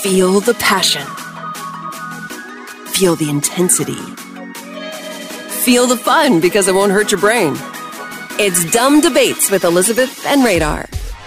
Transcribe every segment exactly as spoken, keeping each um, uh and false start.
Feel the passion. Feel the intensity. Feel the fun because it won't hurt your brain. It's Dumb Debates with Elizabeth and Radar.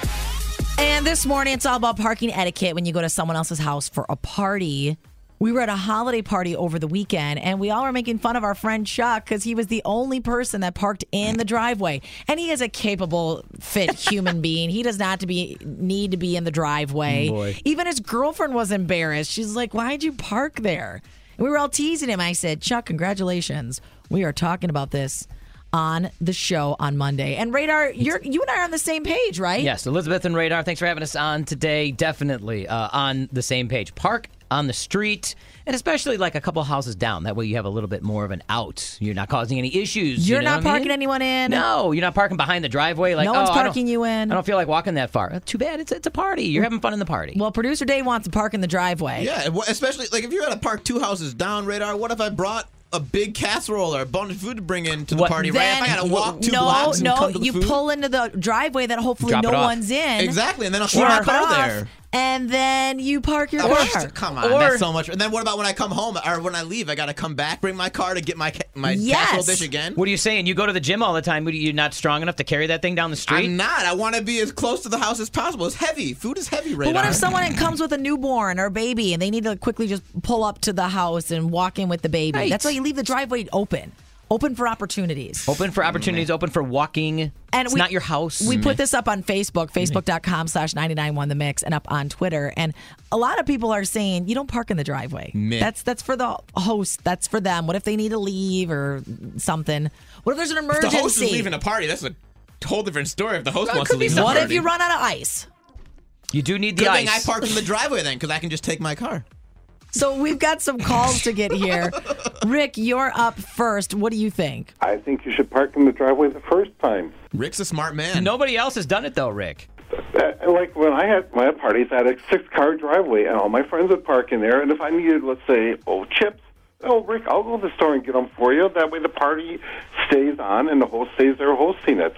And this morning, it's all about parking etiquette when you go to someone else's house for a party. We were at a holiday party over the weekend, and we all were making fun of our friend Chuck because he was the only person that parked in the driveway. And he is a capable, fit human being. He does not to be need to be in the driveway. Boy. Even his girlfriend was embarrassed. She's like, why'd you park there? And we were all teasing him. I said, Chuck, congratulations. We are talking about this on the show on Monday. And Radar, you're you and I are on the same page, right? Yes, Elizabeth and Radar, thanks for having us on today. Definitely uh, on the same page. Park on the street, and especially like a couple houses down. That way you have a little bit more of an out. You're not causing any issues. You're you know not what I parking mean? anyone in. No, you're not parking behind the driveway. Like, No one's oh, I parking don't- you in. I don't feel like walking that far. Too bad. It's it's a party. You're having fun in the party. Well, producer Dave wants to park in the driveway. Yeah, wh- especially like if you're gonna park two houses down, Radar. What if I brought a big casserole or a bunch of food to bring into the What- party? Right? Then, If I gotta walk two no, blocks and no, come to the you food? pull into the driveway that hopefully Drop no it off. one's in. Exactly, and then I'll keep Drop my it car off, there. and then you park your Or- car. Come on, Or- that's so much. And then what about when I come home or when I leave? I gotta come back, bring my car to get my ca- my Yes. casserole dish again. What are you saying? You go to the gym all the time. What, are you not strong enough to carry that thing down the street? I'm not. I want to be as close to the house as possible. It's heavy. Food is heavy, Radar. But what if someone comes with a newborn or a baby and they need to quickly just pull up to the house and walk in with the baby? Right. That's why you leave the driveway open. Open for opportunities. Open for opportunities, open for walking. And it's we- not your house. We put this up on Facebook, facebook.com slash 991 The Mix, and up on Twitter. And a lot of people are saying, you don't park in the driveway. Meh. That's that's for the host. That's for them. What if they need to leave or something? What if there's an If emergency? the host is leaving a party, that's a whole different story. If the host Well, it wants to could be leave the What party. if you run out of ice? You do need the Good ice. thing I parked in the driveway then, because I can just take my car. So we've got some calls to get here. Rick, you're up first. What do you think? I think you should park in the driveway the first time. Rick's a smart man. Nobody else has done it though, Rick. Uh, like when I had my parties, I had a six-car driveway, and all my friends would park in there. And if I needed, let's say, oh, chips, oh, Rick, I'll go to the store and get them for you. That way the party stays on, and the host stays there hosting it.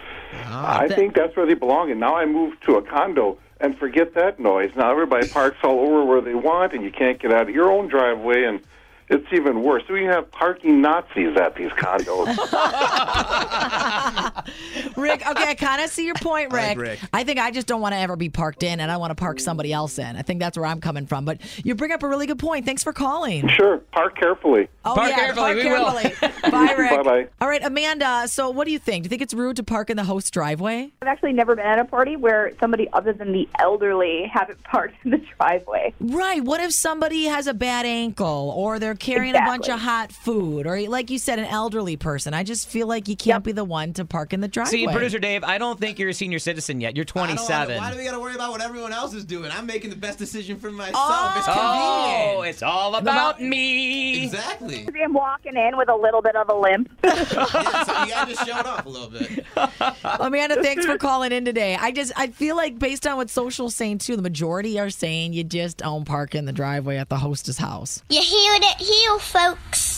I think that's where they belong. And now I moved to a condo, and forget that noise. Now everybody parks all over where they want, and you can't get out of your own driveway, and it's even worse. So we have parking Nazis at these condos. Rick, okay, I kind of see your point, I Rick. like Rick. I think I just don't want to ever be parked in, and I want to park somebody else in. I think that's where I'm coming from. But you bring up a really good point. Thanks for calling. Sure, park carefully. Oh, Park yeah, carefully, park we will. carefully. Bye, Rick. Bye-bye. All right, Amanda, so what do you think? Do you think it's rude to park in the host's driveway? I've actually never been at a party where somebody other than the elderly haven't parked in the driveway. Right. What if somebody has a bad ankle or they're carrying a bunch Exactly. of hot food or, like you said, an elderly person? I just feel like you can't be the one to park in the driveway. See, producer Dave, I don't think you're a senior citizen yet. You're I don't wanna- twenty-seven. Why do we got to worry about what everyone else is doing? I'm making the best decision for myself. Oh. It's Oh, convenient. it's all about me. Exactly. I'm walking in with a little bit of a limp. Yeah, so you guys just showed off a little bit. Amanda, thanks for calling in today. I just I feel like based on what social's saying too, the majority are saying you just don't park in the driveway at the hostess house. You heard it here, folks.